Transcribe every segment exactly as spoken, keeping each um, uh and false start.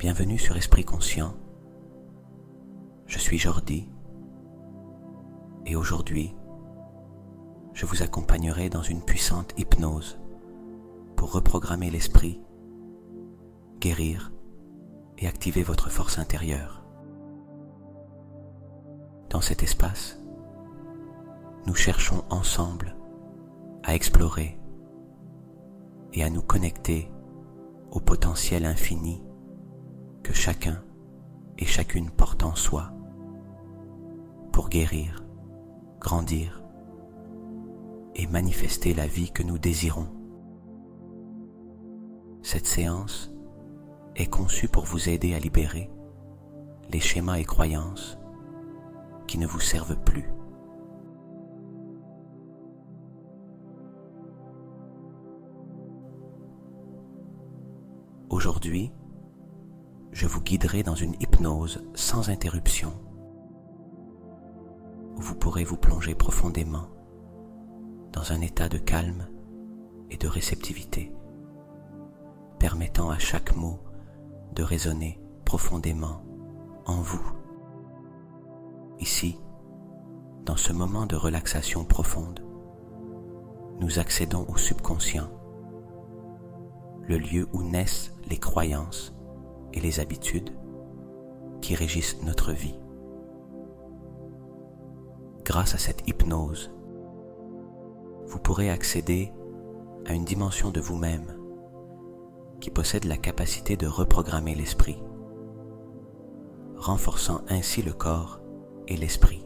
Bienvenue sur Esprit Conscient. Je suis Jordi et aujourd'hui, je vous accompagnerai dans une puissante hypnose pour reprogrammer l'esprit, guérir et activer votre force intérieure. Dans cet espace, nous cherchons ensemble à explorer et à nous connecter au potentiel infini que chacun et chacune porte en soi pour guérir, grandir et manifester la vie que nous désirons. Cette séance est conçue pour vous aider à libérer les schémas et croyances qui ne vous servent plus. Aujourd'hui, je vous guiderai dans une hypnose sans interruption où vous pourrez vous plonger profondément dans un état de calme et de réceptivité, permettant à chaque mot de résonner profondément en vous. Ici, dans ce moment de relaxation profonde, nous accédons au subconscient, le lieu où naissent les croyances et les habitudes qui régissent notre vie. Grâce à cette hypnose, vous pourrez accéder à une dimension de vous-même qui possède la capacité de reprogrammer l'esprit, renforçant ainsi le corps et l'esprit.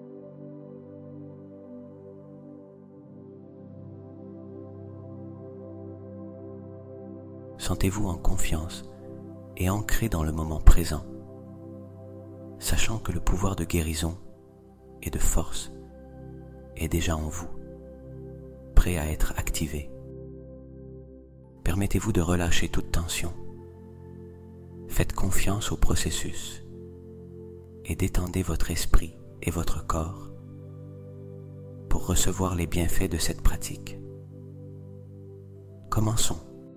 Sentez-vous en confiance et ancré dans le moment présent, sachant que le pouvoir de guérison et de force est déjà en vous, prêt à être activé. Permettez-vous de relâcher toute tension. Faites confiance au processus et détendez votre esprit et votre corps pour recevoir les bienfaits de cette pratique. Commençons.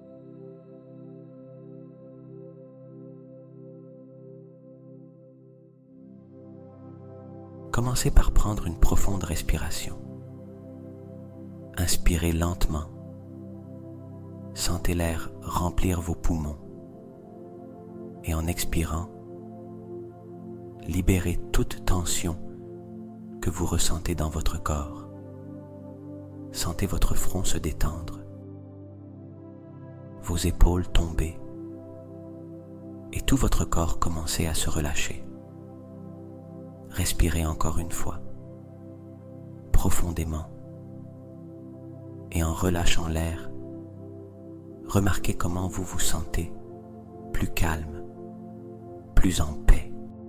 Commencez par prendre une profonde respiration. Inspirez lentement. Sentez l'air remplir vos poumons. Et en expirant, libérez toute tension que vous ressentez dans votre corps. Sentez votre front se détendre, vos épaules tomber et tout votre corps commencer à se relâcher. Respirez encore une fois, profondément, et en relâchant l'air, remarquez comment vous vous sentez plus calme, plus en paix.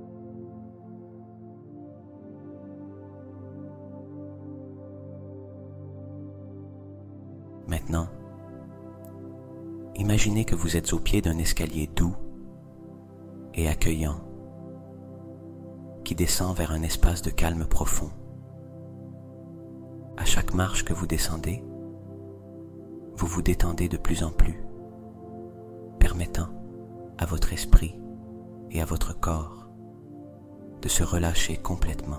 Maintenant, imaginez que vous êtes au pied d'un escalier doux et accueillant qui descend vers un espace de calme profond. À chaque marche que vous descendez, vous vous détendez de plus en plus, permettant à votre esprit et à votre corps de se relâcher complètement.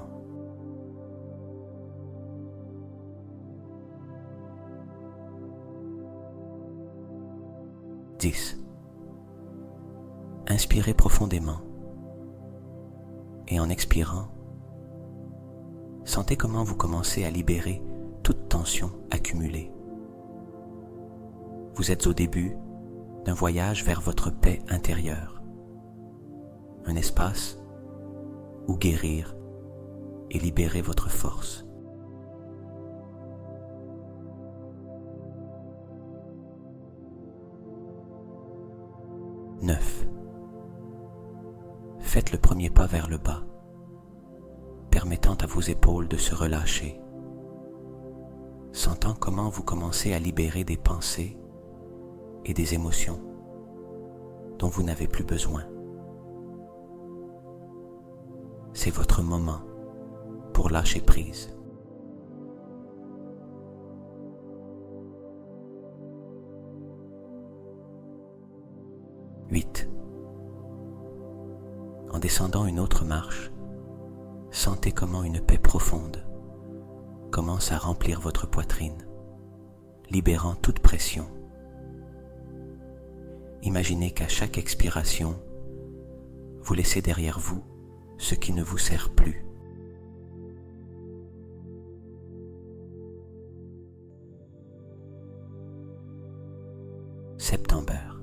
dix. Inspirez profondément. Et en expirant, sentez comment vous commencez à libérer toute tension accumulée. Vous êtes au début d'un voyage vers votre paix intérieure, un espace où guérir et libérer votre force. neuf. Faites le premier pas vers le bas, permettant à vos épaules de se relâcher, sentant comment vous commencez à libérer des pensées et des émotions dont vous n'avez plus besoin. C'est votre moment pour lâcher prise. huit. En descendant une autre marche, sentez comment une paix profonde commence à remplir votre poitrine, libérant toute pression. Imaginez qu'à chaque expiration, vous laissez derrière vous ce qui ne vous sert plus. Septembre.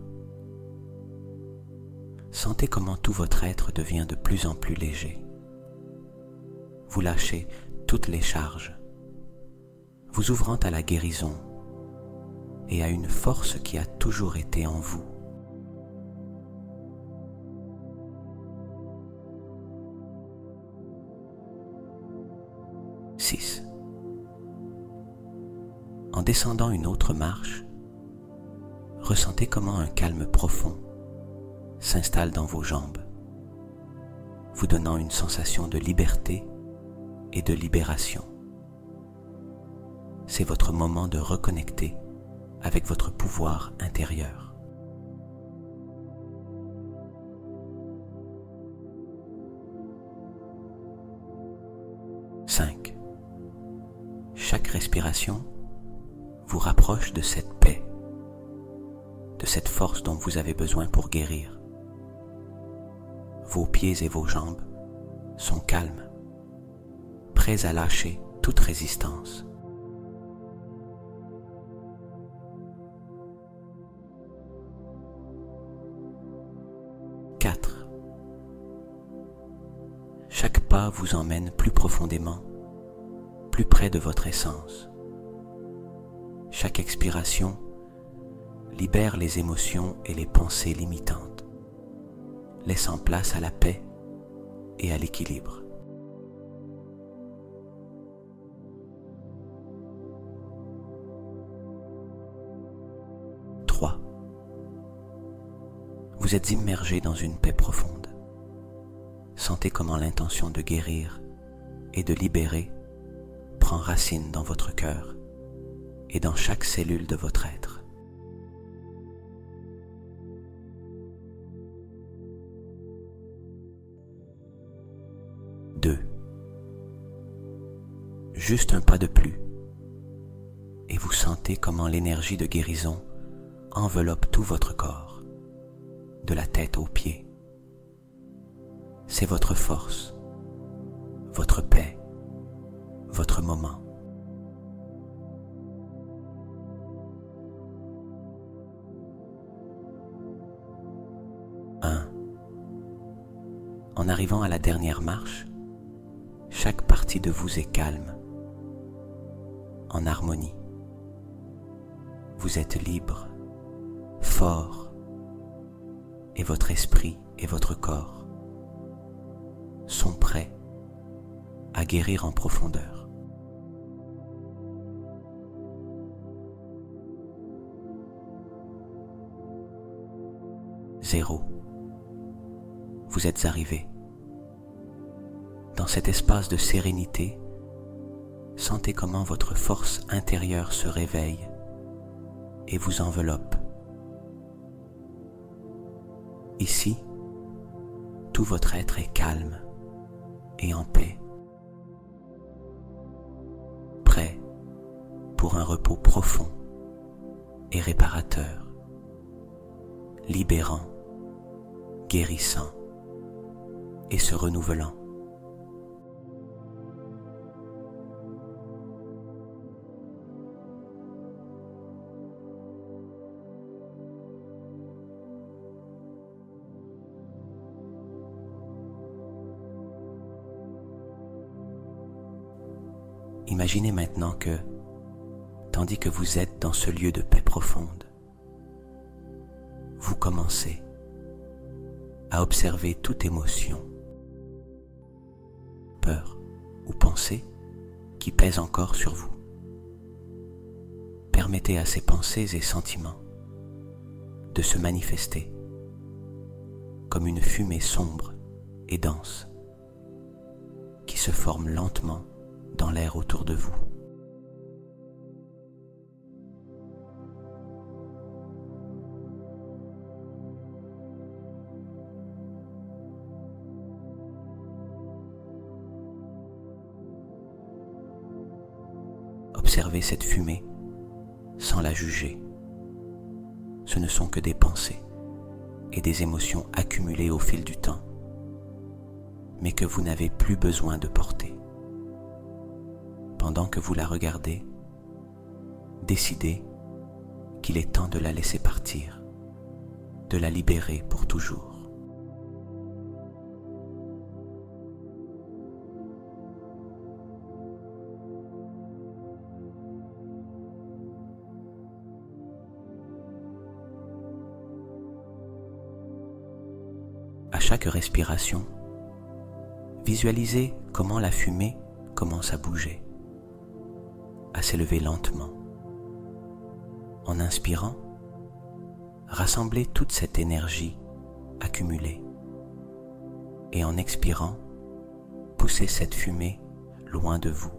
Sentez comment tout votre être devient de plus en plus léger. Vous lâchez toutes les charges, vous ouvrant à la guérison et à une force qui a toujours été en vous. six. En descendant une autre marche, ressentez comment un calme profond s'installe dans vos jambes, vous donnant une sensation de liberté et de libération. C'est votre moment de reconnecter avec votre pouvoir intérieur. cinq. Chaque respiration vous rapproche de cette paix, de cette force dont vous avez besoin pour guérir. Vos pieds et vos jambes sont calmes, prêts à lâcher toute résistance. quatre. Chaque pas vous emmène plus profondément, plus près de votre essence. Chaque expiration libère les émotions et les pensées limitantes, laissant place à la paix et à l'équilibre. trois. Vous êtes immergé dans une paix profonde. Sentez comment l'intention de guérir et de libérer prend racine dans votre cœur et dans chaque cellule de votre être. deux. Juste un pas de plus, et vous sentez comment l'énergie de guérison enveloppe tout votre corps, de la tête aux pieds. C'est votre force, votre paix, votre moment. un. En arrivant à la dernière marche, chaque partie de vous est calme, en harmonie. Vous êtes libre, fort, et votre esprit et votre corps sont prêts à guérir en profondeur. Zéro. Vous êtes arrivé. Dans cet espace de sérénité, sentez comment votre force intérieure se réveille et vous enveloppe. Ici, tout votre être est calme et en paix, prêt pour un repos profond et réparateur, libérant, guérissant et se renouvelant. Imaginez maintenant que, tandis que vous êtes dans ce lieu de paix profonde, vous commencez à observer toute émotion, peur ou pensée qui pèse encore sur vous. Permettez à ces pensées et sentiments de se manifester comme une fumée sombre et dense qui se forme lentement dans l'air autour de vous. Observez cette fumée sans la juger. Ce ne sont que des pensées et des émotions accumulées au fil du temps, mais que vous n'avez plus besoin de porter. Pendant que vous la regardez, décidez qu'il est temps de la laisser partir, de la libérer pour toujours. À chaque respiration, visualisez comment la fumée commence à bouger, à s'élever lentement. En inspirant, rassemblez toute cette énergie accumulée et en expirant, poussez cette fumée loin de vous,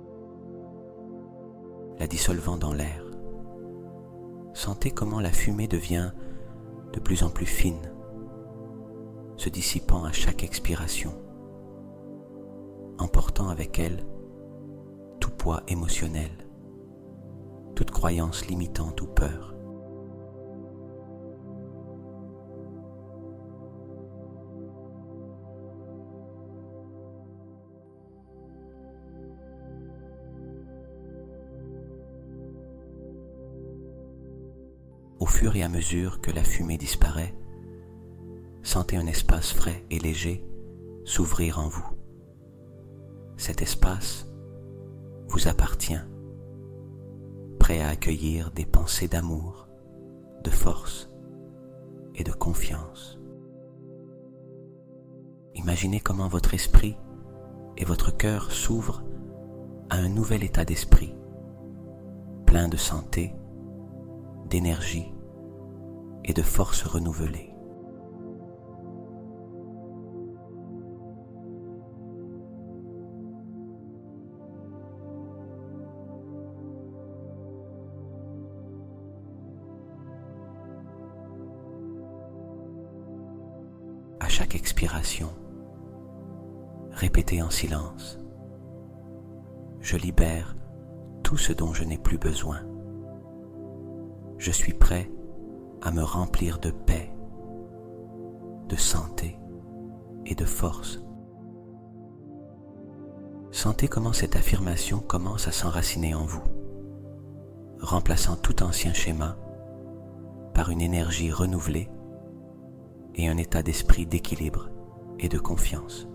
la dissolvant dans l'air. Sentez comment la fumée devient de plus en plus fine, se dissipant à chaque expiration, emportant avec elle tout poids émotionnel, toute croyance limitante ou peur. Au fur et à mesure que la fumée disparaît, sentez un espace frais et léger s'ouvrir en vous. Cet espace vous appartient, prêt à accueillir des pensées d'amour, de force et de confiance. Imaginez comment votre esprit et votre cœur s'ouvrent à un nouvel état d'esprit, plein de santé, d'énergie et de force renouvelée. À chaque expiration, répétez en silence: je libère tout ce dont je n'ai plus besoin. Je suis prêt à me remplir de paix, de santé et de force. Sentez comment cette affirmation commence à s'enraciner en vous, remplaçant tout ancien schéma par une énergie renouvelée et un état d'esprit d'équilibre et de confiance.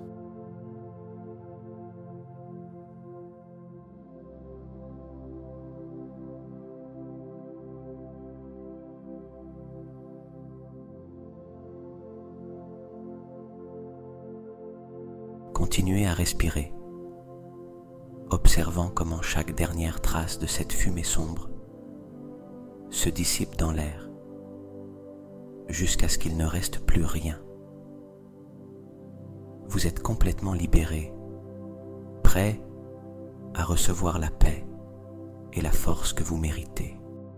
Continuez à respirer, observant comment chaque dernière trace de cette fumée sombre se dissipe dans l'air, jusqu'à ce qu'il ne reste plus rien. Vous êtes complètement libéré, prêt à recevoir la paix et la force que vous méritez.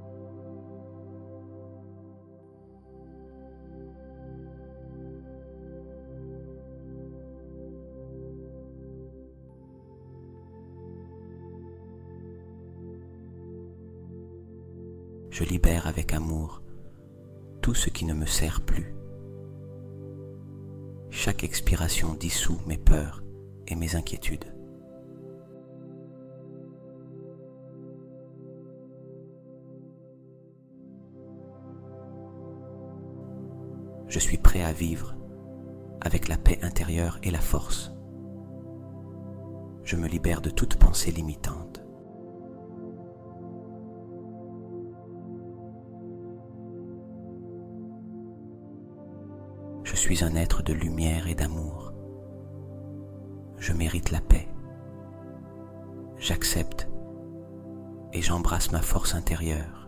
Je libère avec amour tout ce qui ne me sert plus. Chaque expiration dissout mes peurs et mes inquiétudes. Je suis prêt à vivre avec la paix intérieure et la force. Je me libère de toute pensée limitante. Je suis un être de lumière et d'amour. Je mérite la paix. J'accepte et j'embrasse ma force intérieure.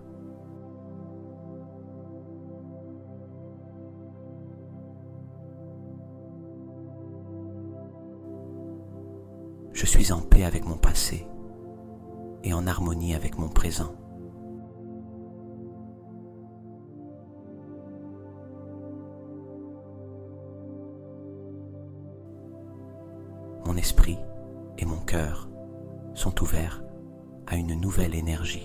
Je suis en paix avec mon passé et en harmonie avec mon présent. Mon esprit et mon cœur sont ouverts à une nouvelle énergie.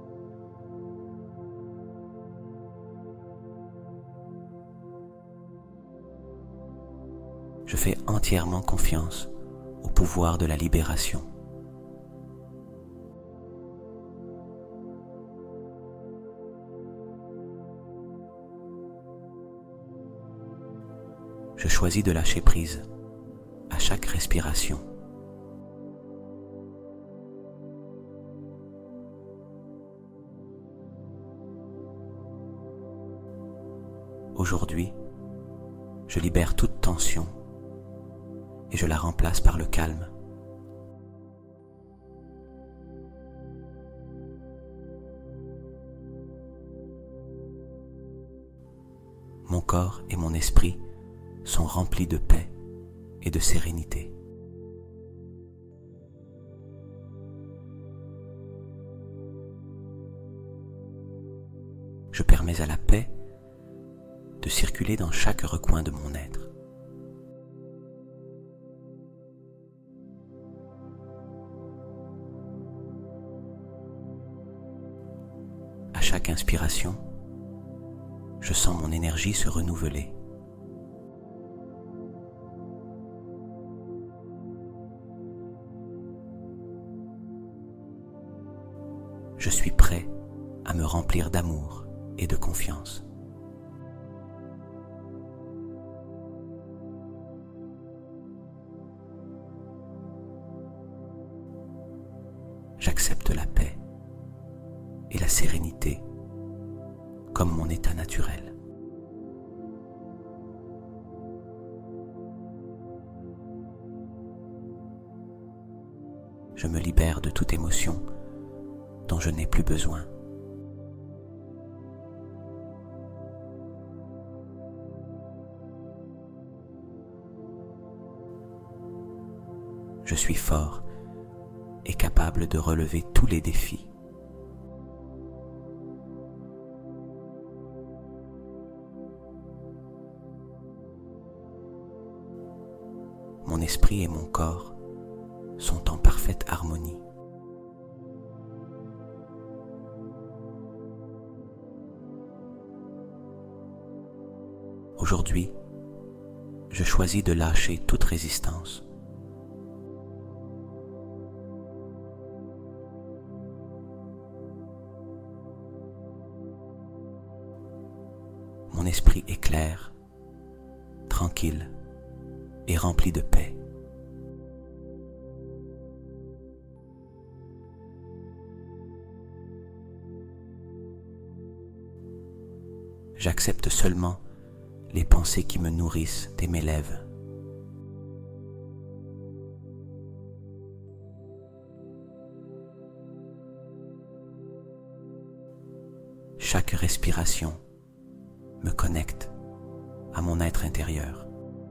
Je fais entièrement confiance au pouvoir de la libération. Je choisis de lâcher prise à chaque respiration. Aujourd'hui, je libère toute tension et je la remplace par le calme. Mon corps et mon esprit sont remplis de paix et de sérénité. Je permets à la paix de circuler dans chaque recoin de mon être. À chaque inspiration, je sens mon énergie se renouveler. Je suis prêt à me remplir d'amour et de confiance. J'accepte la paix et la sérénité comme mon état naturel. Je me libère de toute émotion dont je n'ai plus besoin. Je suis fort et capable de relever tous les défis. Mon esprit et mon corps sont en parfaite harmonie. Aujourd'hui, je choisis de lâcher toute résistance. Mon esprit est clair, tranquille et rempli de paix. J'accepte seulement les pensées qui me nourrissent et m'élèvent. Chaque respiration me connecte à mon être intérieur.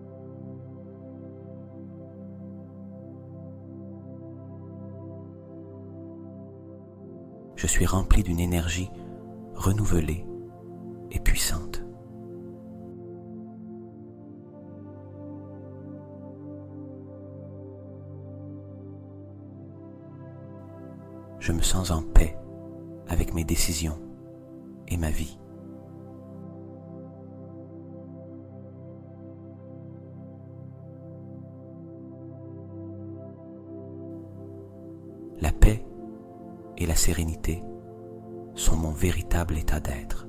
Je suis rempli d'une énergie renouvelée et puissante. Je me sens en paix avec mes décisions et ma vie. La paix et la sérénité sont mon véritable état d'être.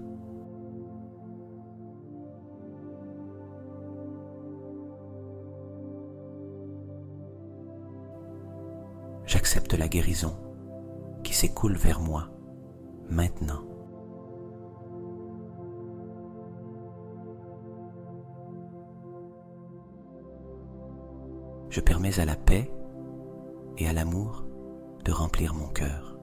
J'accepte la guérison qui s'écoule vers moi maintenant. Je permets à la paix et à l'amour de remplir mon cœur.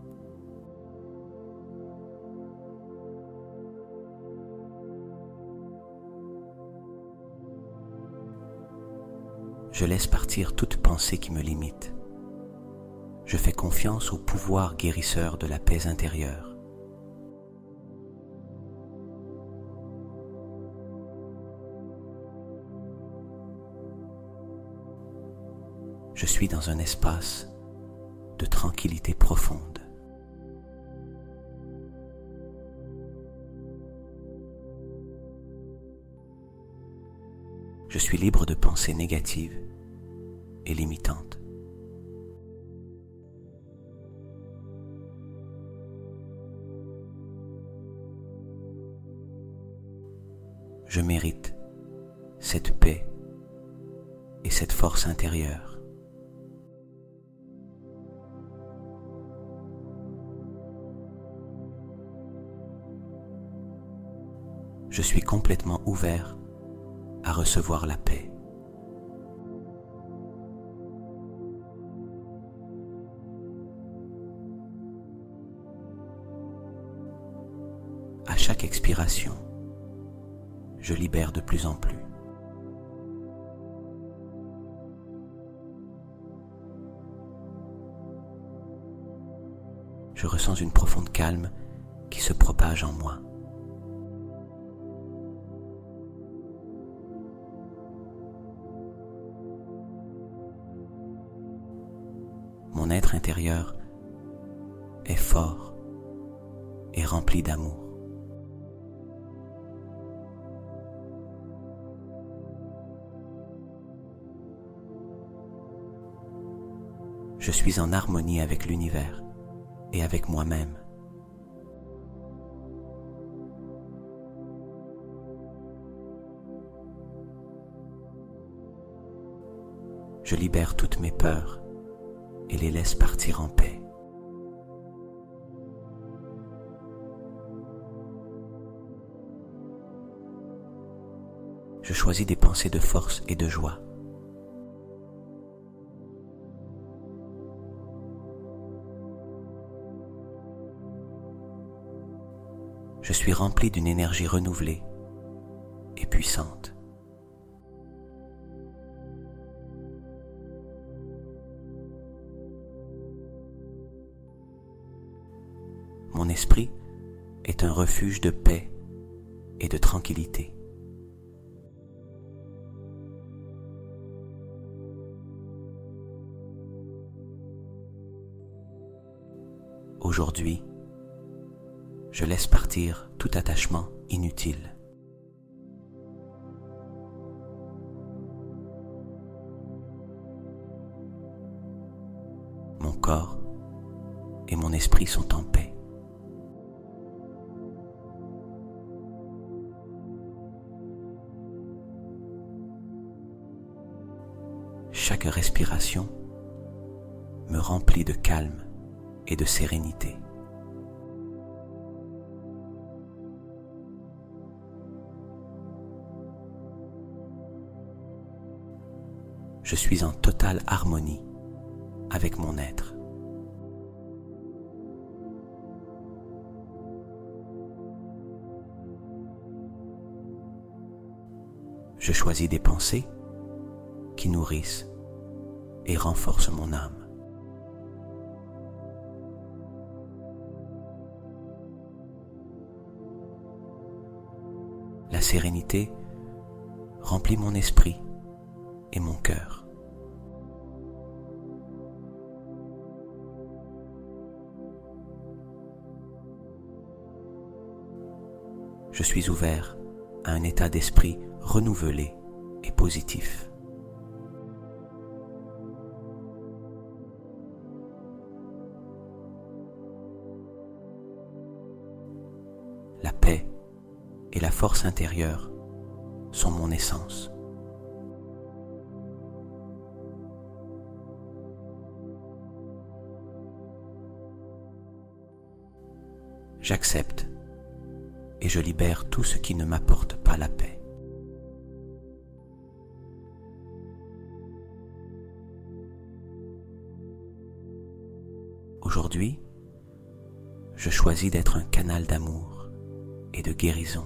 Je laisse partir toute pensée qui me limite. Je fais confiance au pouvoir guérisseur de la paix intérieure. Je suis dans un espace de tranquillité profonde. Je suis libre de pensées négatives et limitantes. Je mérite cette paix et cette force intérieure. Je suis complètement ouvert à recevoir la paix. À chaque expiration, je libère de plus en plus. Je ressens une profonde calme qui se propage en moi. Mon être intérieur est fort et rempli d'amour. Je suis en harmonie avec l'univers et avec moi-même. Je libère toutes mes peurs et les laisse partir en paix. Je choisis des pensées de force et de joie. Je suis rempli d'une énergie renouvelée et puissante. Mon esprit est un refuge de paix et de tranquillité. Aujourd'hui, je laisse partir tout attachement inutile. Mon corps et mon esprit sont en paix. Chaque respiration me remplit de calme et de sérénité. Je suis en totale harmonie avec mon être. Je choisis des pensées qui nourrissent et renforcent mon âme. La sérénité remplit mon esprit et mon cœur. Je suis ouvert à un état d'esprit renouvelé et positif. La paix et la force intérieure sont mon essence. J'accepte et je libère tout ce qui ne m'apporte pas la paix. Aujourd'hui, je choisis d'être un canal d'amour et de guérison.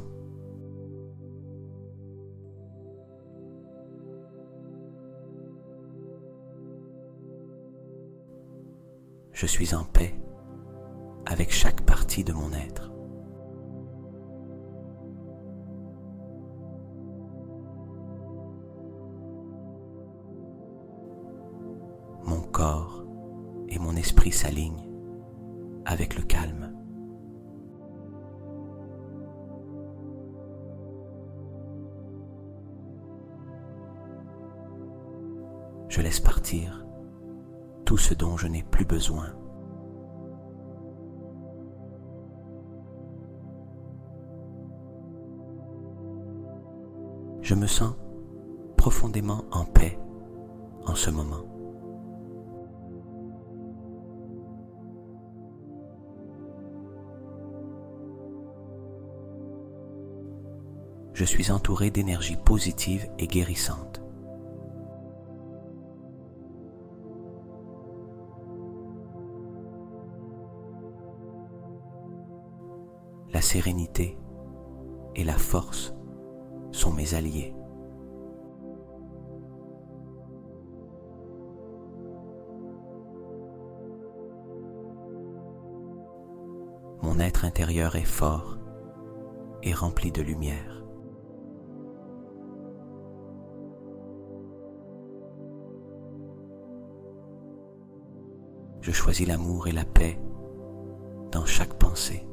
Je suis en paix avec chaque partie de mon être. Mon corps et mon esprit s'alignent avec le calme. Je laisse partir tout ce dont je n'ai plus besoin. Je me sens profondément en paix en ce moment. Je suis entouré d'énergie positive et guérissante. La sérénité et la force sont mes alliés. Mon être intérieur est fort et rempli de lumière. Je choisis l'amour et la paix dans chaque pensée.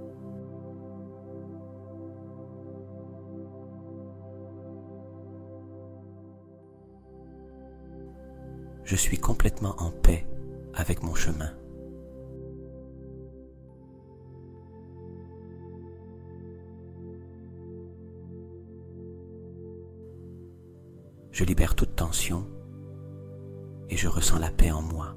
Je suis complètement en paix avec mon chemin. Je libère toute tension et je ressens la paix en moi.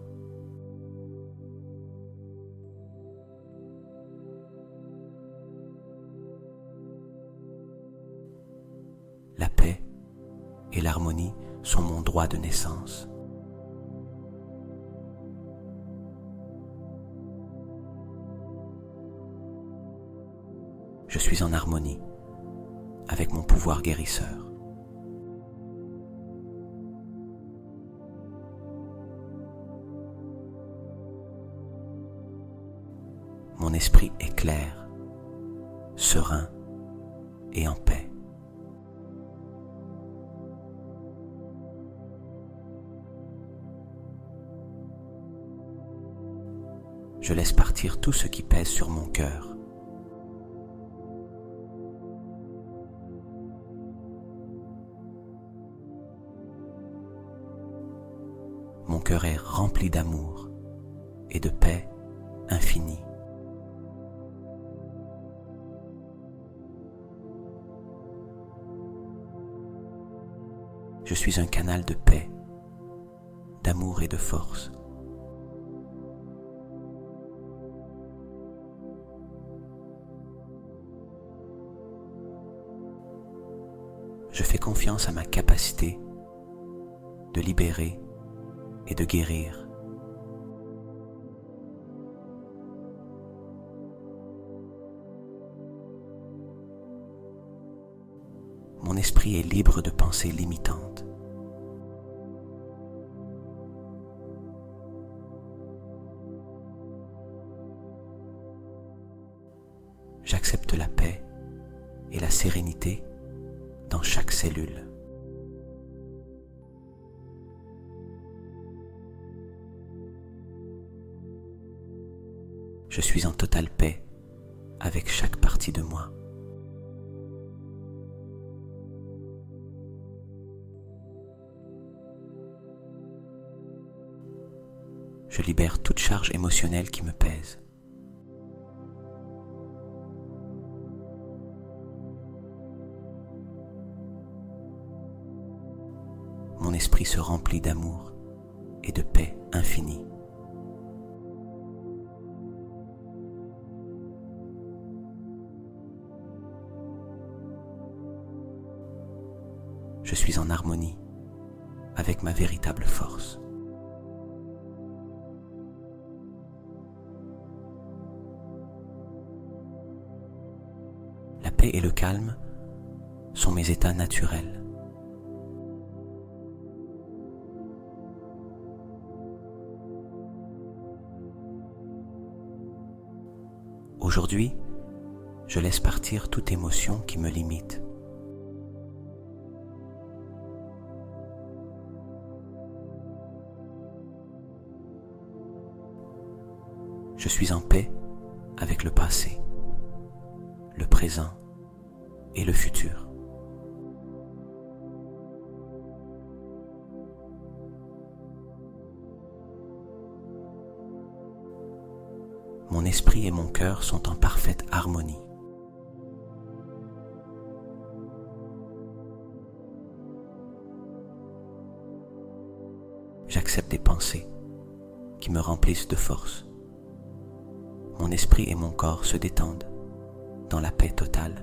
La paix et l'harmonie sont mon droit de naissance. Je suis en harmonie avec mon pouvoir guérisseur. Mon esprit est clair, serein et en paix. Je laisse partir tout ce qui pèse sur mon cœur. Mon cœur est rempli d'amour et de paix infinie. Je suis un canal de paix, d'amour et de force. Je fais confiance à ma capacité de libérer et de guérir. Mon esprit est libre de pensées limitantes. J'accepte la paix et la sérénité dans chaque cellule. Je suis en totale paix avec chaque partie de moi. Je libère toute charge émotionnelle qui me pèse. Mon esprit se remplit d'amour et de paix infinie. Je suis en harmonie avec ma véritable force. La paix et le calme sont mes états naturels. Aujourd'hui, je laisse partir toute émotion qui me limite. Je suis en paix avec le passé, le présent et le futur. Mon esprit et mon cœur sont en parfaite harmonie. J'accepte des pensées qui me remplissent de force. Mon esprit et mon corps se détendent dans la paix totale.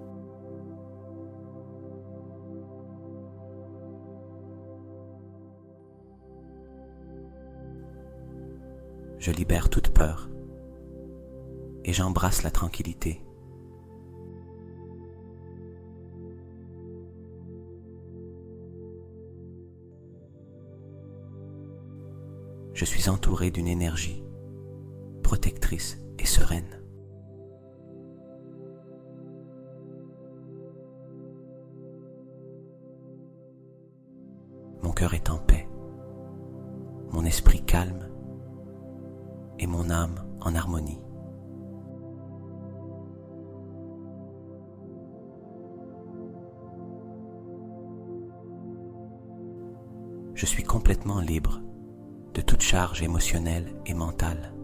Je libère toute peur et j'embrasse la tranquillité. Je suis entouré d'une énergie protectrice et sereine. Mon cœur est en paix, mon esprit calme et mon âme en harmonie. Je suis complètement libre de toute charge émotionnelle et mentale.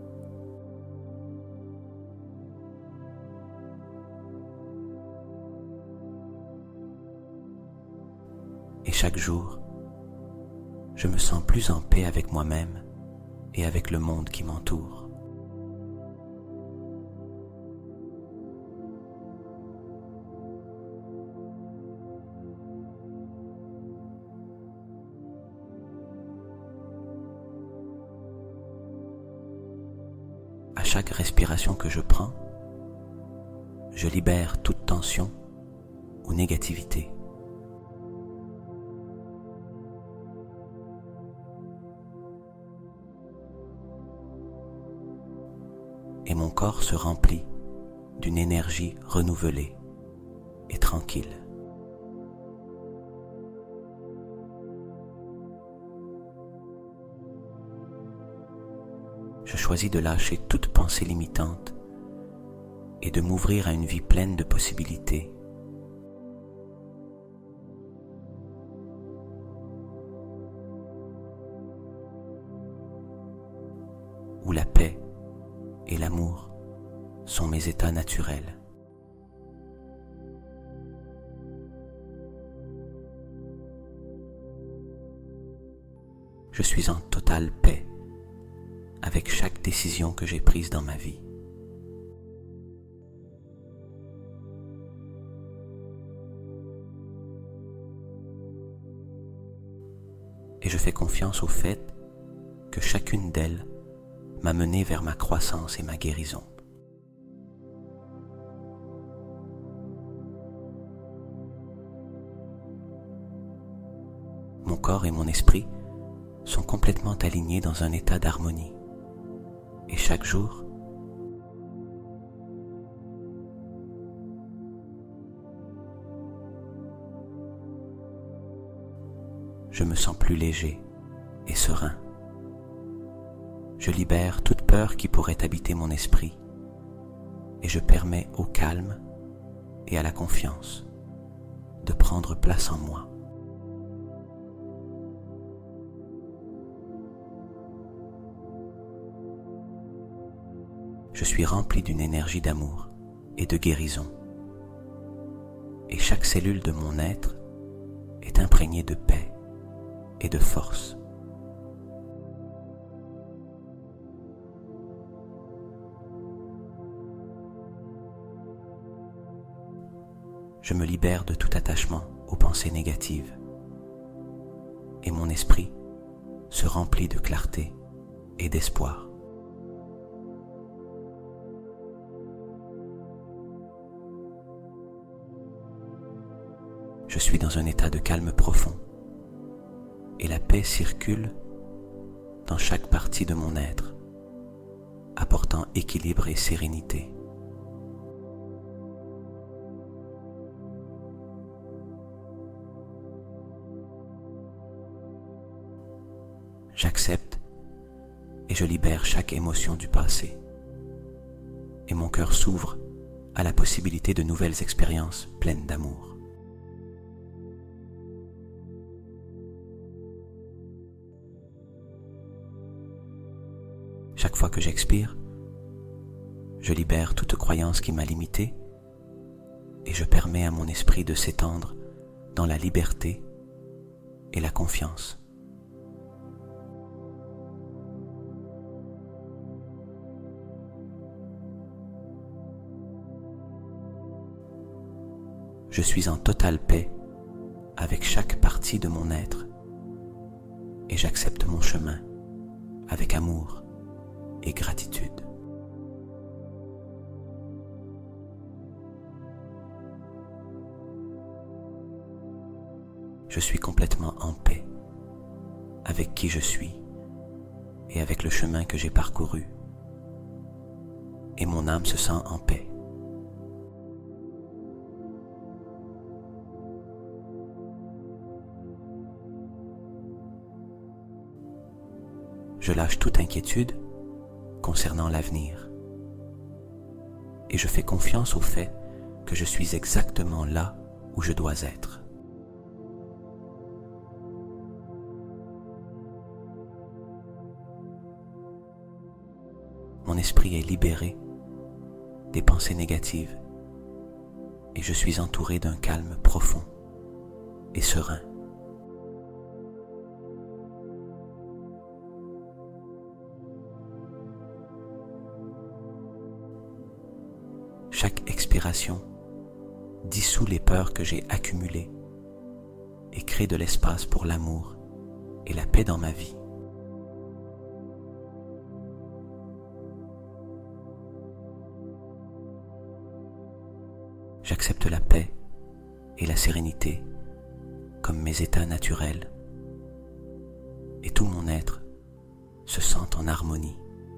Et chaque jour, je me sens plus en paix avec moi-même et avec le monde qui m'entoure. À chaque respiration que je prends, je libère toute tension ou négativité. Et mon corps se remplit d'une énergie renouvelée et tranquille. Je choisis de lâcher toute pensée limitante et de m'ouvrir à une vie pleine de possibilités. Où la paix et l'amour sont mes états naturels. Je suis en totale paix avec chaque décision que j'ai prise dans ma vie. Et je fais confiance au fait que chacune d'elles m'a mené vers ma croissance et ma guérison. Mon corps et mon esprit sont complètement alignés dans un état d'harmonie. Et chaque jour, je me sens plus léger et serein. Je libère toute peur qui pourrait habiter mon esprit et je permets au calme et à la confiance de prendre place en moi. Je suis rempli d'une énergie d'amour et de guérison, et chaque cellule de mon être est imprégnée de paix et de force. Je me libère de tout attachement aux pensées négatives, et mon esprit se remplit de clarté et d'espoir. Je suis dans un état de calme profond et la paix circule dans chaque partie de mon être, apportant équilibre et sérénité. J'accepte et je libère chaque émotion du passé. Et mon cœur s'ouvre à la possibilité de nouvelles expériences pleines d'amour. Chaque fois que j'expire, je libère toute croyance qui m'a limité et je permets à mon esprit de s'étendre dans la liberté et la confiance. Je suis en totale paix avec chaque partie de mon être et j'accepte mon chemin avec amour et gratitude. Je suis complètement en paix avec qui je suis et avec le chemin que j'ai parcouru, et mon âme se sent en paix. Je lâche toute inquiétude concernant l'avenir et je fais confiance au fait que je suis exactement là où je dois être. Mon esprit est libéré des pensées négatives et je suis entouré d'un calme profond et serein. Chaque expiration dissout les peurs que j'ai accumulées et crée de l'espace pour l'amour et la paix dans ma vie. J'accepte la paix et la sérénité comme mes états naturels et tout mon être se sent en harmonie.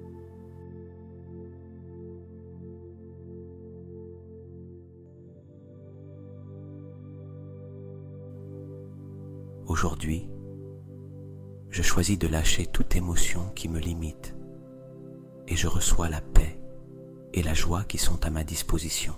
Aujourd'hui, je choisis de lâcher toute émotion qui me limite et je reçois la paix et la joie qui sont à ma disposition.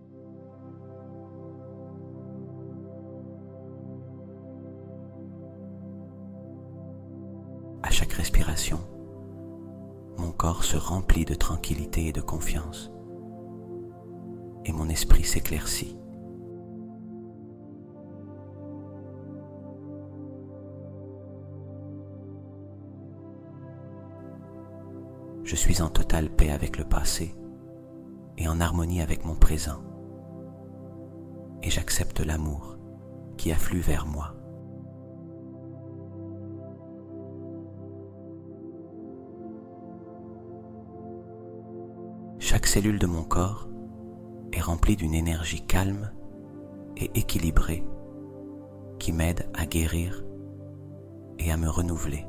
À chaque respiration, mon corps se remplit de tranquillité et de confiance et mon esprit s'éclaircit. Je suis en totale paix avec le passé et en harmonie avec mon présent. Et j'accepte l'amour qui afflue vers moi. Chaque cellule de mon corps est remplie d'une énergie calme et équilibrée qui m'aide à guérir et à me renouveler.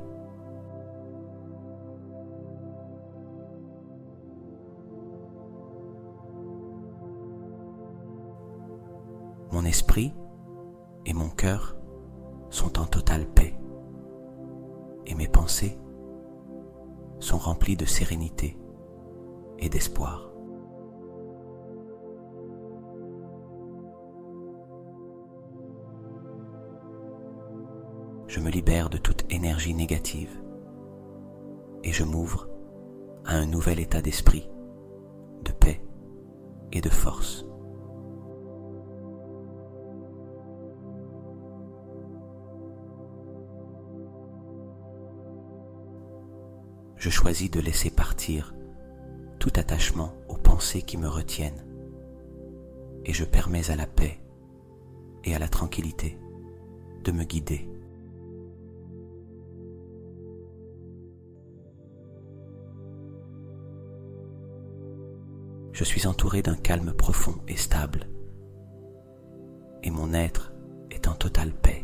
Mon esprit et mon cœur sont en totale paix et mes pensées sont remplies de sérénité et d'espoir. Je me libère de toute énergie négative et je m'ouvre à un nouvel état d'esprit, de paix et de force. Je choisis de laisser partir tout attachement aux pensées qui me retiennent et je permets à la paix et à la tranquillité de me guider. Je suis entouré d'un calme profond et stable et mon être est en totale paix.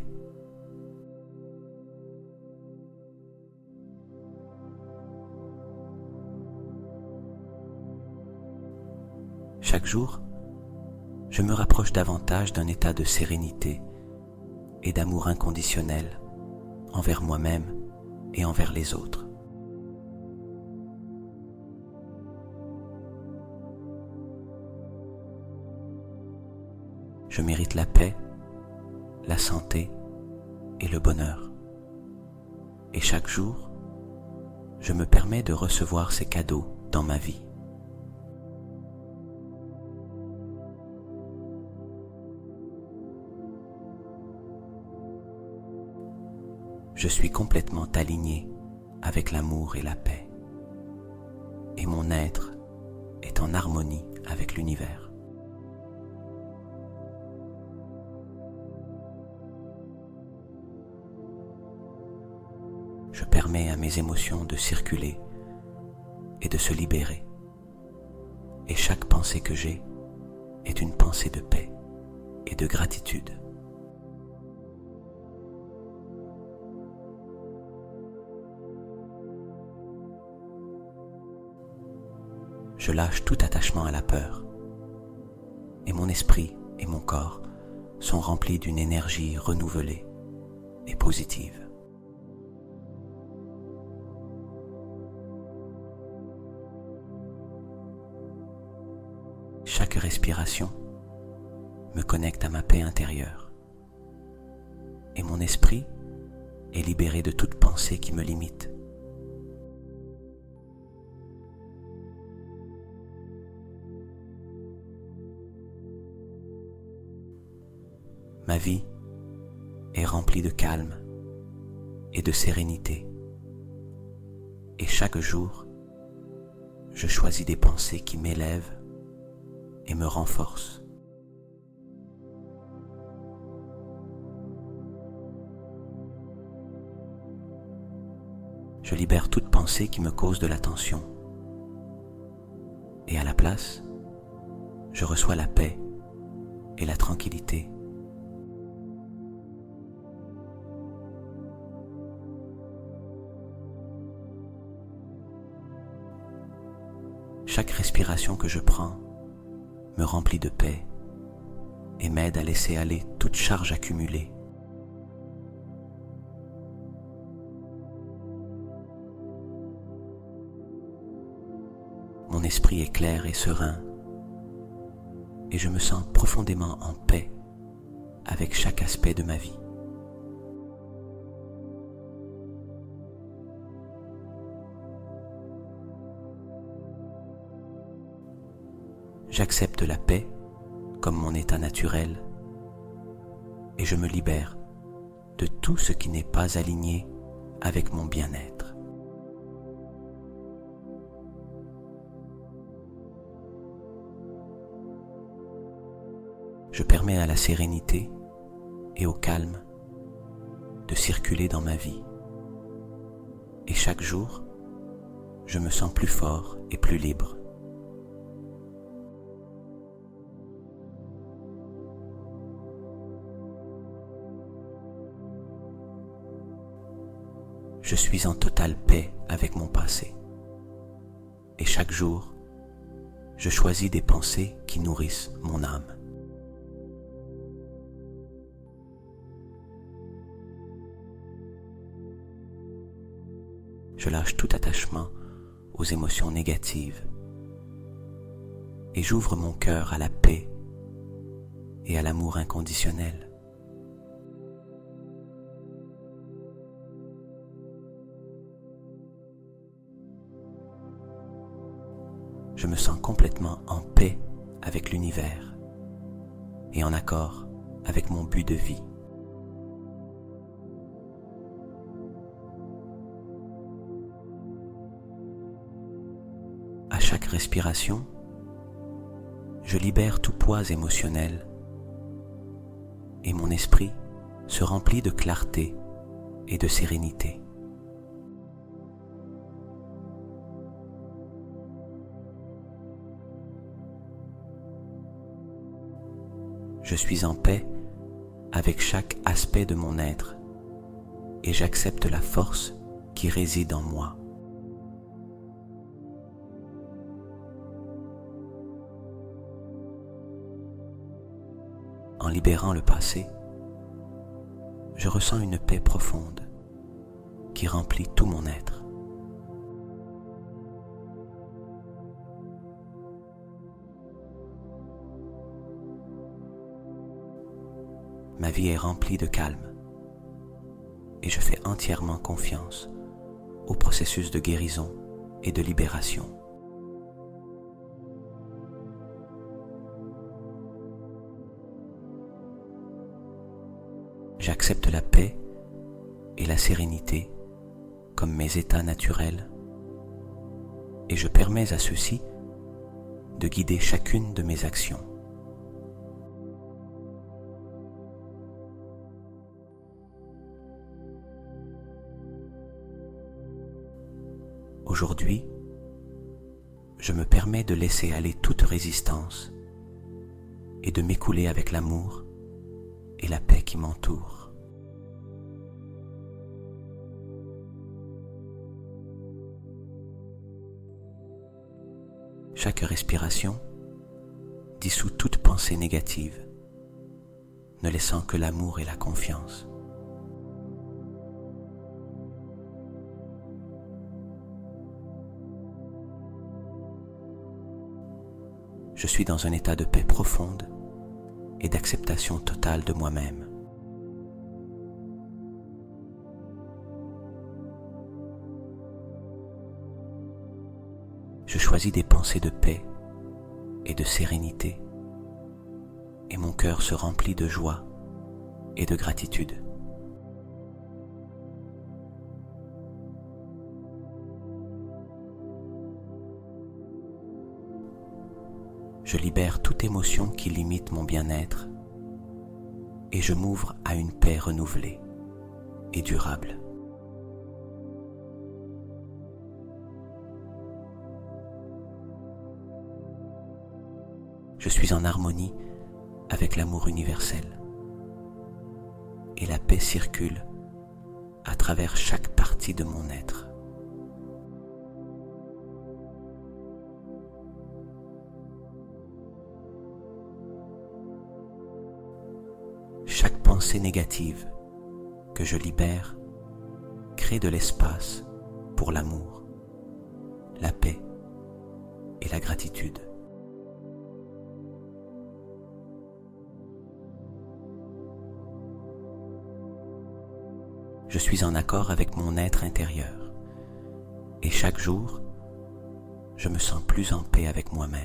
Chaque jour, je me rapproche davantage d'un état de sérénité et d'amour inconditionnel envers moi-même et envers les autres. Je mérite la paix, la santé et le bonheur. Et chaque jour, je me permets de recevoir ces cadeaux dans ma vie. Je suis complètement aligné avec l'amour et la paix. Et mon être est en harmonie avec l'univers. Je permets à mes émotions de circuler et de se libérer. Et chaque pensée que j'ai est une pensée de paix et de gratitude. Je lâche tout attachement à la peur. Et mon esprit et mon corps sont remplis d'une énergie renouvelée et positive. Chaque respiration me connecte à ma paix intérieure. Et mon esprit est libéré de toute pensée qui me limite. Ma vie est remplie de calme et de sérénité. Et chaque jour, je choisis des pensées qui m'élèvent et me renforcent. Je libère toute pensée qui me cause de la tension. Et à la place, je reçois la paix et la tranquillité. Chaque respiration que je prends me remplit de paix et m'aide à laisser aller toute charge accumulée. Mon esprit est clair et serein et je me sens profondément en paix avec chaque aspect de ma vie. J'accepte la paix comme mon état naturel et je me libère de tout ce qui n'est pas aligné avec mon bien-être. Je permets à la sérénité et au calme de circuler dans ma vie. Et chaque jour, je me sens plus fort et plus libre. Je suis en totale paix avec mon passé. Et chaque jour, je choisis des pensées qui nourrissent mon âme. Je lâche tout attachement aux émotions négatives et j'ouvre mon cœur à la paix et à l'amour inconditionnel. Je me sens complètement en paix avec l'univers et en accord avec mon but de vie. À chaque respiration, je libère tout poids émotionnel et mon esprit se remplit de clarté et de sérénité. Je suis en paix avec chaque aspect de mon être et j'accepte la force qui réside en moi. En libérant le passé, je ressens une paix profonde qui remplit tout mon être. ma vie est remplie de calme et je fais entièrement confiance au processus de guérison et de libération. J'accepte la paix et la sérénité comme mes états naturels et je permets à ceux-ci de guider chacune de mes actions. Aujourd'hui, je me permets de laisser aller toute résistance et de m'écouler avec l'amour et la paix qui m'entoure. Chaque respiration dissout toute pensée négative, ne laissant que l'amour et la confiance. Je suis dans un état de paix profonde et d'acceptation totale de moi-même. Je choisis des pensées de paix et de sérénité, et mon cœur se remplit de joie et de gratitude. Je libère toute émotion qui limite mon bien-être et je m'ouvre à une paix renouvelée et durable. Je suis en harmonie avec l'amour universel et la paix circule à travers chaque partie de mon être. Chaque pensée négative que je libère crée de l'espace pour l'amour, la paix et la gratitude. Je suis en accord avec mon être intérieur et chaque jour, je me sens plus en paix avec moi-même.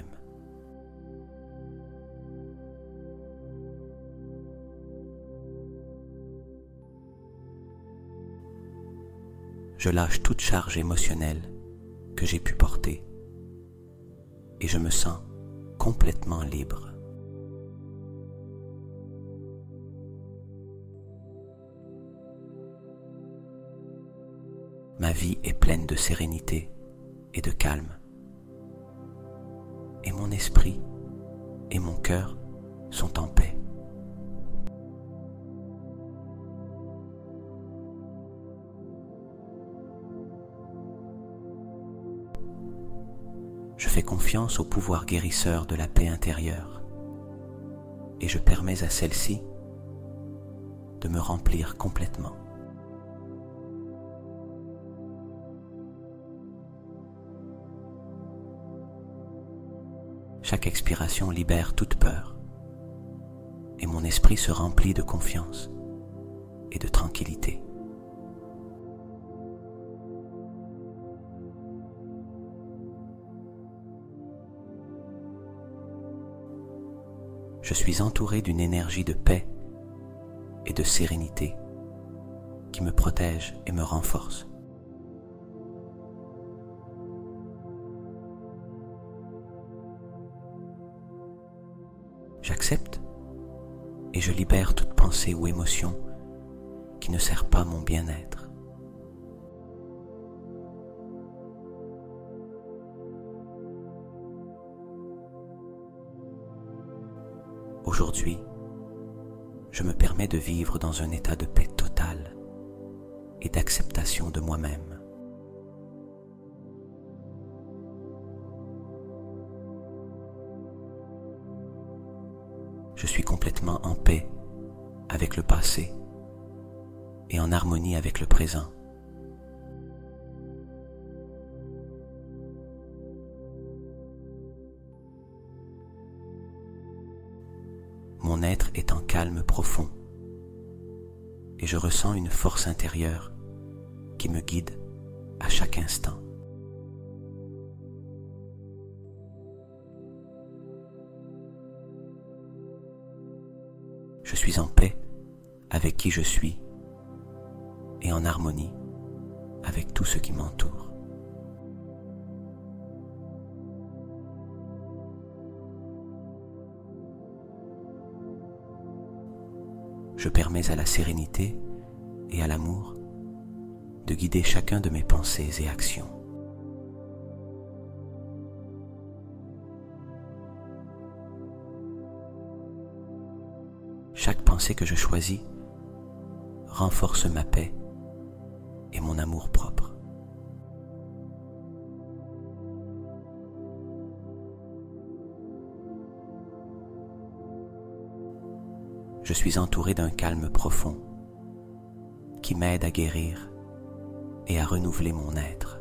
Je lâche toute charge émotionnelle que j'ai pu porter et je me sens complètement libre. Ma vie est pleine de sérénité et de calme et mon esprit et mon cœur sont en paix. Je fais confiance au pouvoir guérisseur de la paix intérieure et je permets à celle-ci de me remplir complètement. Chaque expiration libère toute peur et mon esprit se remplit de confiance et de tranquillité. Je suis entouré d'une énergie de paix et de sérénité qui me protège et me renforce. J'accepte et je libère toute pensée ou émotion qui ne sert pas mon bien-être. Aujourd'hui, je me permets de vivre dans un état de paix totale et d'acceptation de moi-même. Je suis complètement en paix avec le passé et en harmonie avec le présent. Mon être est en calme profond et je ressens une force intérieure qui me guide à chaque instant. Je suis en paix avec qui je suis et en harmonie avec tout ce qui m'entoure. Je permets à la sérénité et à l'amour de guider chacun de mes pensées et actions. Chaque pensée que je choisis renforce ma paix et mon amour propre. Je suis entouré d'un calme profond qui m'aide à guérir et à renouveler mon être.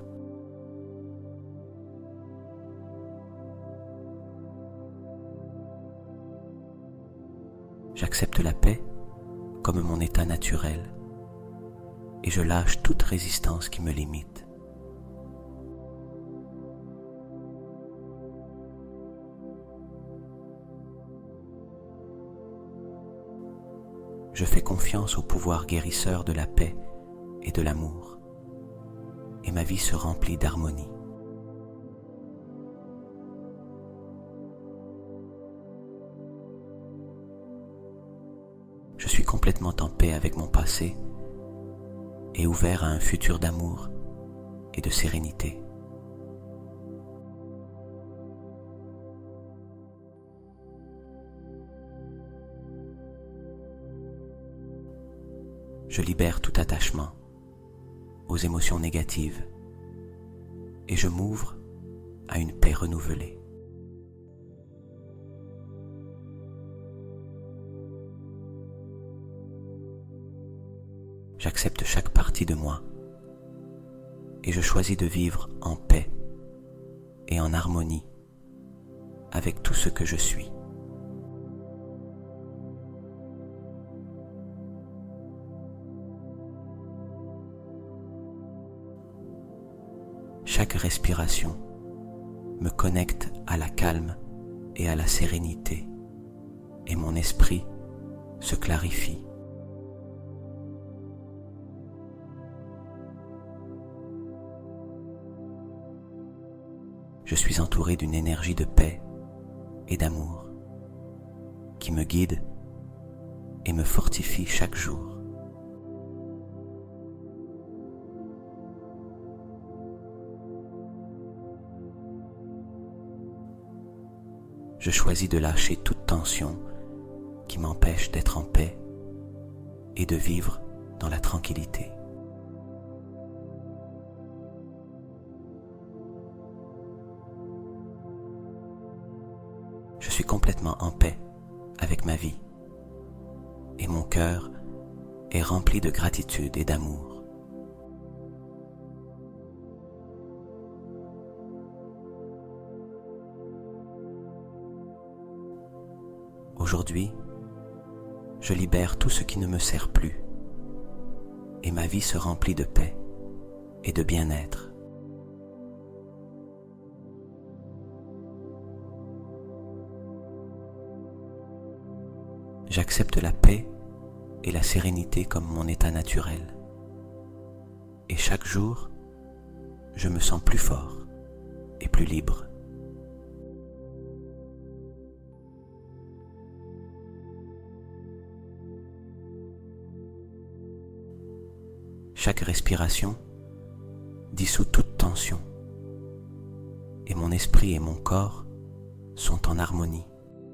J'accepte la paix comme mon état naturel et je lâche toute résistance qui me limite. Je fais confiance au pouvoir guérisseur de la paix et de l'amour, et ma vie se remplit d'harmonie. Je suis complètement en paix avec mon passé et ouvert à un futur d'amour et de sérénité. Je libère tout attachement aux émotions négatives et je m'ouvre à une paix renouvelée. J'accepte chaque partie de moi et je choisis de vivre en paix et en harmonie avec tout ce que je suis. Chaque respiration me connecte à la calme et à la sérénité, et mon esprit se clarifie. Je suis entouré d'une énergie de paix et d'amour qui me guide et me fortifie chaque jour. Je choisis de lâcher toute tension qui m'empêche d'être en paix et de vivre dans la tranquillité. Je suis complètement en paix avec ma vie et mon cœur est rempli de gratitude et d'amour. Aujourd'hui, je libère tout ce qui ne me sert plus et ma vie se remplit de paix et de bien-être. J'accepte la paix et la sérénité comme mon état naturel. Et chaque jour, je me sens plus fort et plus libre. Chaque respiration dissout toute tension et mon esprit et mon corps sont en harmonie.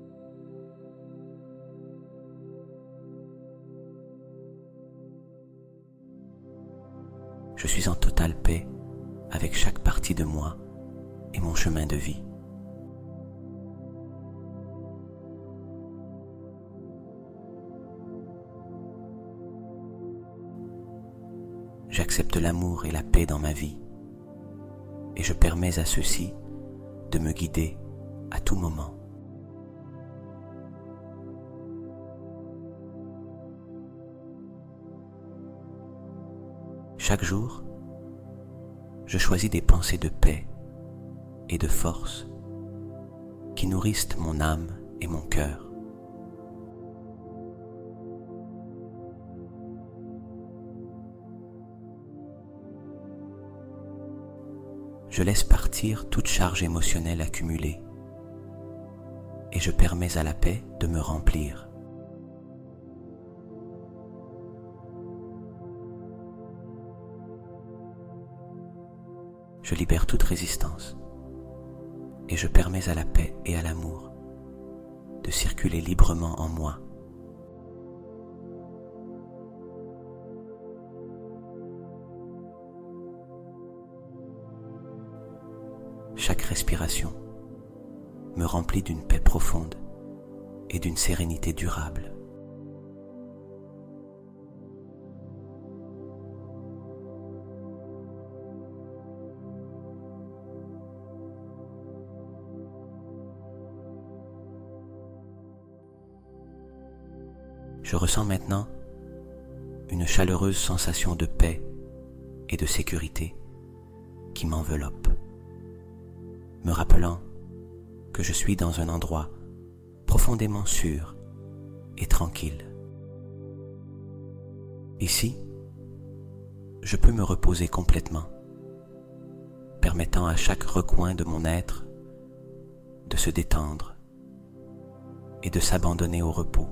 Je suis en totale paix avec chaque partie de moi et mon chemin de vie. J'accepte l'amour et la paix dans ma vie et je permets à ceux-ci de me guider à tout moment. Chaque jour, je choisis des pensées de paix et de force qui nourrissent mon âme et mon cœur. Je laisse partir toute charge émotionnelle accumulée et je permets à la paix de me remplir. Je libère toute résistance et je permets à la paix et à l'amour de circuler librement en moi. Chaque respiration me remplit d'une paix profonde et d'une sérénité durable. Je ressens maintenant une chaleureuse sensation de paix et de sécurité qui m'enveloppe, me rappelant que je suis dans un endroit profondément sûr et tranquille. Ici, je peux me reposer complètement, permettant à chaque recoin de mon être de se détendre et de s'abandonner au repos.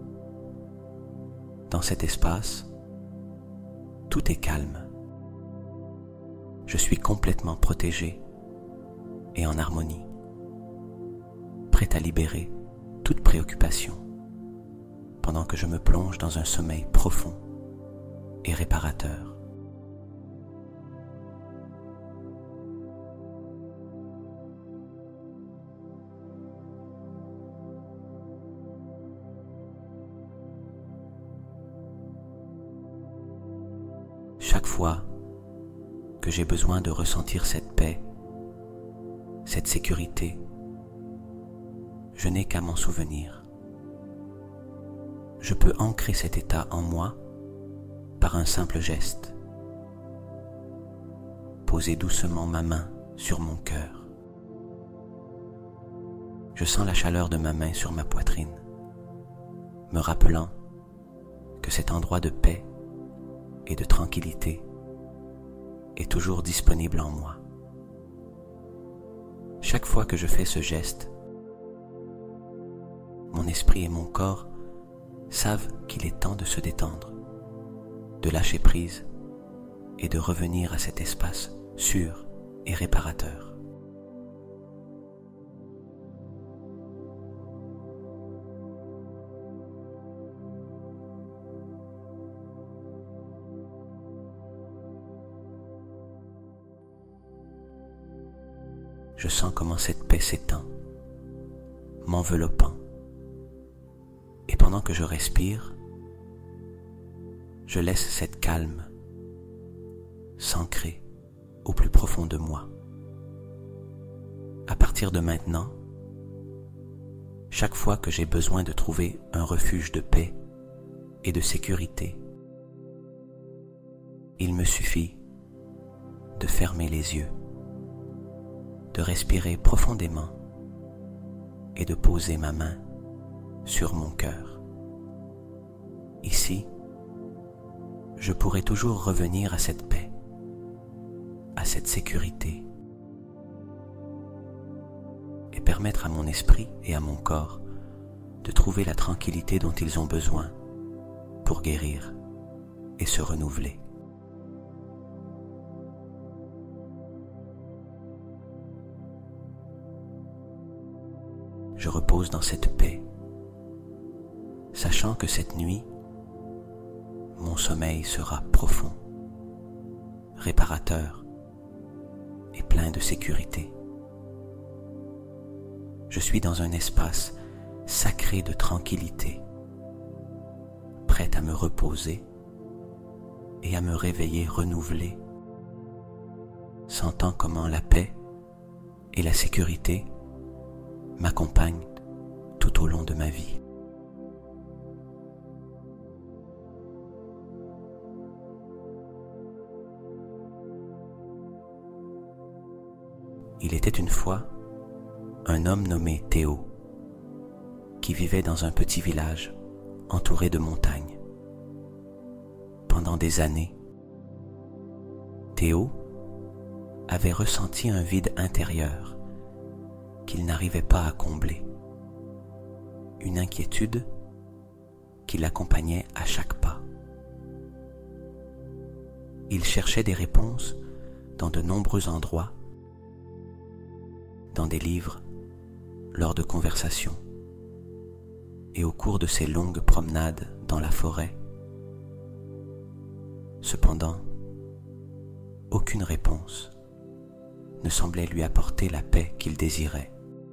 Dans cet espace, tout est calme. Je suis complètement protégé et en harmonie, prêt à libérer toute préoccupation pendant que je me plonge dans un sommeil profond et réparateur. Chaque fois que j'ai besoin de ressentir cette paix, cette sécurité, je n'ai qu'à m'en souvenir. Je peux ancrer cet état en moi par un simple geste. Poser doucement ma main sur mon cœur. Je sens la chaleur de ma main sur ma poitrine, me rappelant que cet endroit de paix et de tranquillité est toujours disponible en moi. Chaque fois que je fais ce geste, mon esprit et mon corps savent qu'il est temps de se détendre, de lâcher prise et de revenir à cet espace sûr et réparateur. Je sens comment cette paix s'étend, m'enveloppant. Et pendant que je respire, je laisse cette calme s'ancrer au plus profond de moi. À partir de maintenant, chaque fois que j'ai besoin de trouver un refuge de paix et de sécurité, il me suffit de fermer les yeux, de respirer profondément et de poser ma main sur mon cœur. Ici, je pourrai toujours revenir à cette paix, à cette sécurité, et permettre à mon esprit et à mon corps de trouver la tranquillité dont ils ont besoin pour guérir et se renouveler. Je repose dans cette paix, sachant que cette nuit, mon sommeil sera profond, réparateur et plein de sécurité. Je suis dans un espace sacré de tranquillité, prêt à me reposer et à me réveiller renouvelé, sentant comment la paix et la sécurité m'accompagnent tout au long de ma vie. Il était une fois un homme nommé Théo qui vivait dans un petit village entouré de montagnes. Pendant des années, Théo avait ressenti un vide intérieur qu'il n'arrivait pas à combler, une inquiétude qui l'accompagnait à chaque pas. Il cherchait des réponses dans de nombreux endroits, dans des livres, lors de conversations, et au cours de ses longues promenades dans la forêt. Cependant, aucune réponse ne semblait lui apporter la paix qu'il désirait.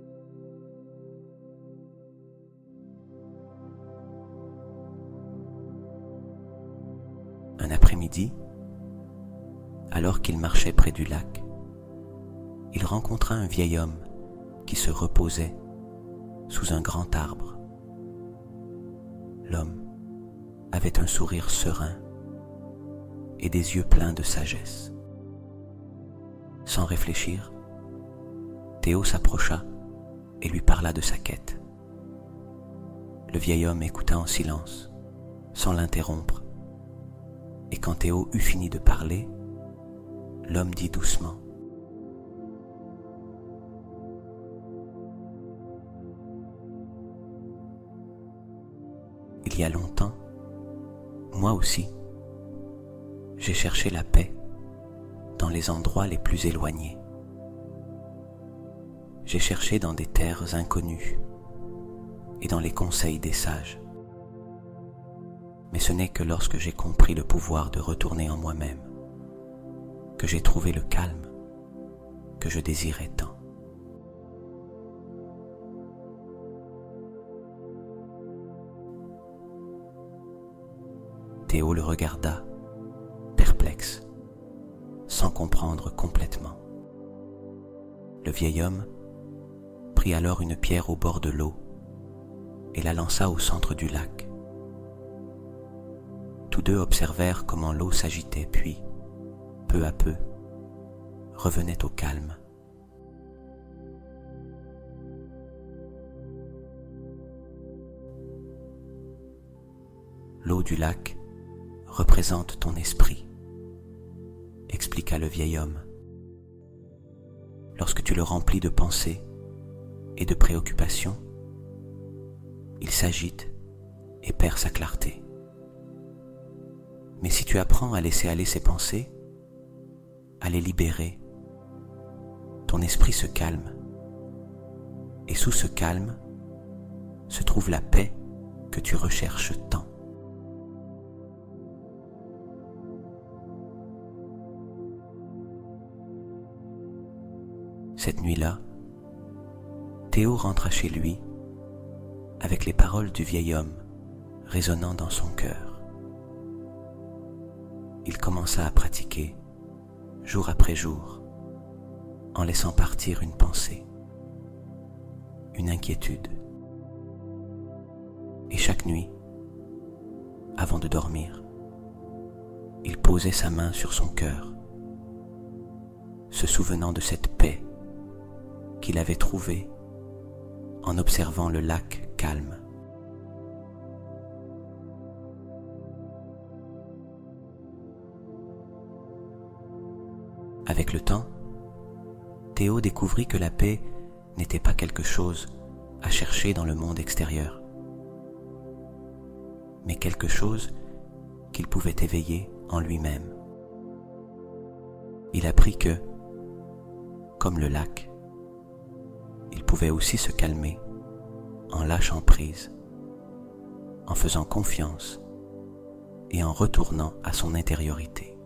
Un après-midi, alors qu'il marchait près du lac, il rencontra un vieil homme qui se reposait sous un grand arbre. L'homme avait un sourire serein et des yeux pleins de sagesse. Sans réfléchir, Théo s'approcha et lui parla de sa quête. Le vieil homme écouta en silence, sans l'interrompre, et quand Théo eut fini de parler, l'homme dit doucement : « Il y a longtemps, moi aussi, j'ai cherché la paix dans les endroits les plus éloignés. J'ai cherché dans des terres inconnues et dans les conseils des sages. Mais ce n'est que lorsque j'ai compris le pouvoir de retourner en moi-même que j'ai trouvé le calme que je désirais tant. » Théo le regarda, perplexe, sans comprendre complètement. Le vieil homme prit alors une pierre au bord de l'eau et la lança au centre du lac. Tous deux observèrent comment l'eau s'agitait, puis, peu à peu, revenait au calme. L'eau du lac représente ton esprit, expliqua le vieil homme. Lorsque tu le remplis de pensées et de préoccupations, il s'agite et perd sa clarté. Mais si tu apprends à laisser aller ces pensées, à les libérer, ton esprit se calme. Et sous ce calme se trouve la paix que tu recherches tant. Cette nuit-là, Théo rentra chez lui avec les paroles du vieil homme résonnant dans son cœur. Il commença à pratiquer, jour après jour, en laissant partir une pensée, une inquiétude. Et chaque nuit, avant de dormir, il posait sa main sur son cœur, se souvenant de cette paix qu'il avait trouvée en observant le lac calme. Avec le temps, Théo découvrit que la paix n'était pas quelque chose à chercher dans le monde extérieur, mais quelque chose qu'il pouvait éveiller en lui-même. Il apprit que, comme le lac, il pouvait aussi se calmer en lâchant prise, en faisant confiance et en retournant à son intériorité.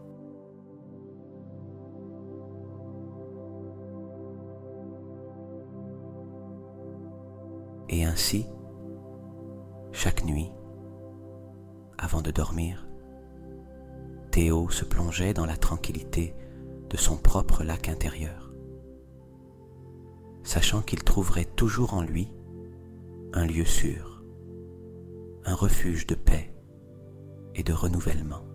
Et ainsi, chaque nuit, avant de dormir, Théo se plongeait dans la tranquillité de son propre lac intérieur, sachant qu'il trouverait toujours en lui un lieu sûr, un refuge de paix et de renouvellement.